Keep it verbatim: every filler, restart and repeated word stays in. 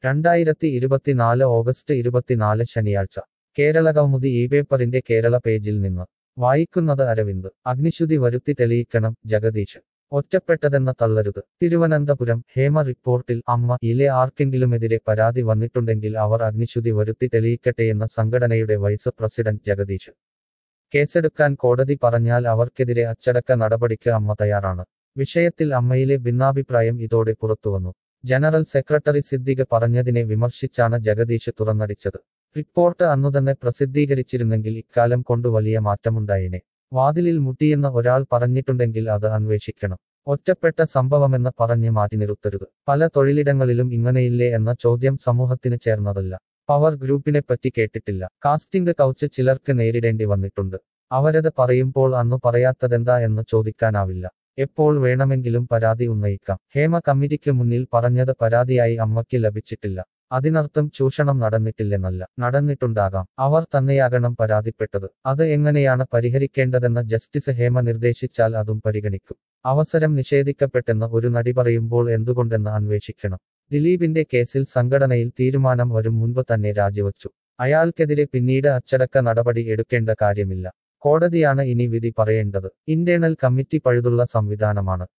രണ്ടായിരത്തി ഇരുപത്തിനാല് ഓഗസ്റ്റ് ഇരുപത്തിനാല് ശനിയാഴ്ച കേരളകൗമുദി ഈ പേപ്പറിന്റെ കേരള പേജിൽ നിന്ന് വായിക്കുന്നത് അരവിന്ദ് അഗ്നിശുതി വരുത്തി തെളിയിക്കണം ജഗദീഷ് ഒറ്റപ്പെട്ടതെന്ന തള്ളരുത് തിരുവനന്തപുരം ഹേമ റിപ്പോർട്ടിൽ അമ്മ ഇലെ ആർക്കെങ്കിലുമെതിരെ പരാതി വന്നിട്ടുണ്ടെങ്കിൽ അവർ അഗ്നിശുതി വരുത്തി തെളിയിക്കട്ടെയെന്ന സംഘടനയുടെ വൈസ് പ്രസിഡന്റ് ജഗദീഷ് കേസെടുക്കാൻ കോടതി പറഞ്ഞാൽ അവർക്കെതിരെ അച്ചടക്ക നടപടിക്ക് അമ്മ തയ്യാറാണ് വിഷയത്തിൽ അമ്മയിലെ ഭിന്നാഭിപ്രായം ഇതോടെ പുറത്തുവന്നു ജനറൽ സെക്രട്ടറി സിദ്ദിഖ് പറഞ്ഞതിനെ വിമർശിച്ചാണ് ജഗദീഷ് തുറന്നടിച്ചത് റിപ്പോർട്ട് അന്നുതന്നെ പ്രസിദ്ധീകരിച്ചിരുന്നെങ്കിൽ ഇക്കാലം കൊണ്ട് വലിയ മാറ്റമുണ്ടായേനെ വാതിലിൽ മുട്ടിയെന്ന് ഒരാൾ പറഞ്ഞിട്ടുണ്ടെങ്കിൽ അത് അന്വേഷിക്കണം ഒറ്റപ്പെട്ട സംഭവമെന്ന് പറഞ്ഞ് മാറ്റി നിർത്തരുത് പല തൊഴിലിടങ്ങളിലും ഇങ്ങനെയില്ലേ എന്ന ചോദ്യം സമൂഹത്തിന് ചേർന്നതല്ല പവർ ഗ്രൂപ്പിനെപ്പറ്റി കേട്ടിട്ടില്ല കാസ്റ്റിംഗ് കൗച്ച് ചിലർക്ക് നേരിടേണ്ടി വന്നിട്ടുണ്ട് അവരത് പറയുമ്പോൾ അന്നു പറയാത്തതെന്താ എന്ന് ചോദിക്കാനാവില്ല എപ്പോൾ വേണമെങ്കിലും പരാതി ഉന്നയിക്കാം ഹേമ കമ്മിറ്റിക്ക് മുന്നിൽ പറഞ്ഞത് പരാതിയായി അമ്മയ്ക്ക് ലഭിച്ചിട്ടില്ല അതിനർത്ഥം ചൂഷണം നടന്നിട്ടില്ലെന്നല്ല നടന്നിട്ടുണ്ടാകാം അവർ തന്നെയാകണം പരാതിപ്പെട്ടത് അത് എങ്ങനെയാണ് പരിഹരിക്കേണ്ടതെന്ന് ജസ്റ്റിസ് ഹേമ നിർദ്ദേശിച്ചാൽ അതും പരിഗണിക്കും അവസരം നിഷേധിക്കപ്പെട്ടെന്ന് ഒരു നടി പറയുമ്പോൾ എന്തുകൊണ്ടെന്ന് അന്വേഷിക്കണം ദിലീപിന്റെ കേസിൽ സംഘടനയിൽ തീരുമാനം വരും മുൻപ് തന്നെ രാജിവച്ചു അയാൾക്കെതിരെ പിന്നീട് അച്ചടക്ക നടപടി എടുക്കേണ്ട കാര്യമില്ല കോടതിയാണ് ഇനി വിധി പറയേണ്ടത് ഇന്റേണൽ കമ്മിറ്റി പഴുതുള്ള സംവിധാനമാണ്